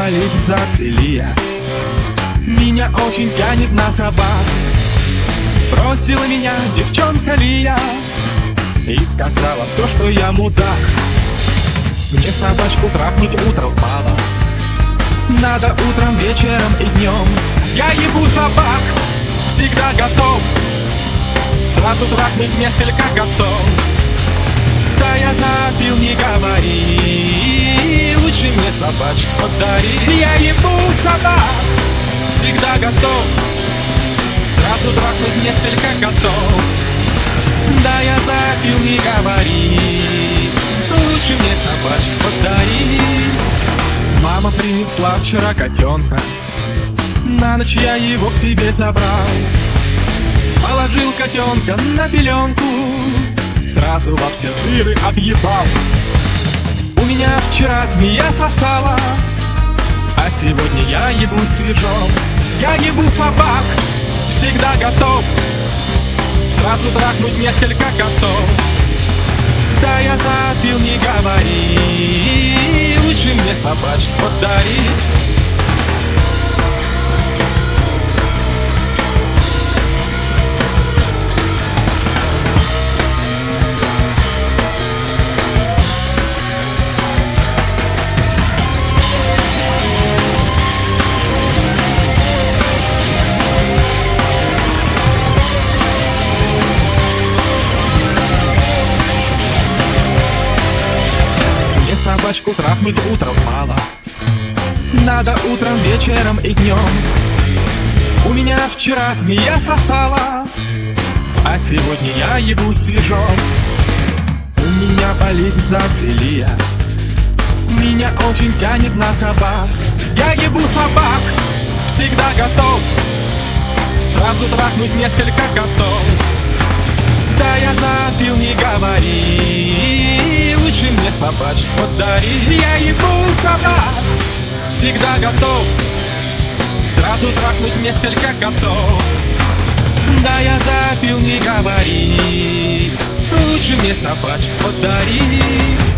болезнь зофилия. Меня очень тянет на собак. Бросила меня девчонка Лия и сказала то, что я мудак. Мне собачку трахнуть утром мало. Надо утром, вечером и днем. Я ебу собак, всегда готов. Сразу трахнуть несколько готов. Да я запил, не говори. Лучше мне собачку подари. Я ебу собак, всегда готов. Сразу трахнуть несколько готов. Да я запил, не говори. Лучше мне собачку подари. Мама принесла вчера котенка. На ночь я его к себе забрал. Положил котенка на пеленку. Сразу во все дыры объебал. У меня вчера змея сосала, а сегодня я ебу свежом. Я ебу собак, всегда готов. Сразу трахнуть несколько котов. Да я запил, не говори. Лучше мне собачку подари. Собачку трахнуть утром мало. Надо утром, вечером и днем. У меня вчера змея сосала, а сегодня я ебу свежом. У меня болезнь зофилия. Меня очень тянет на собак. Я ебу собак, всегда готов. Сразу трахнуть несколько котов. Да я запил, не говори. Лучше мне собачку подари. Я ебу собак, всегда готов. Сразу трахнуть несколько котов. Да я запил, не говори. Лучше мне собачку подари.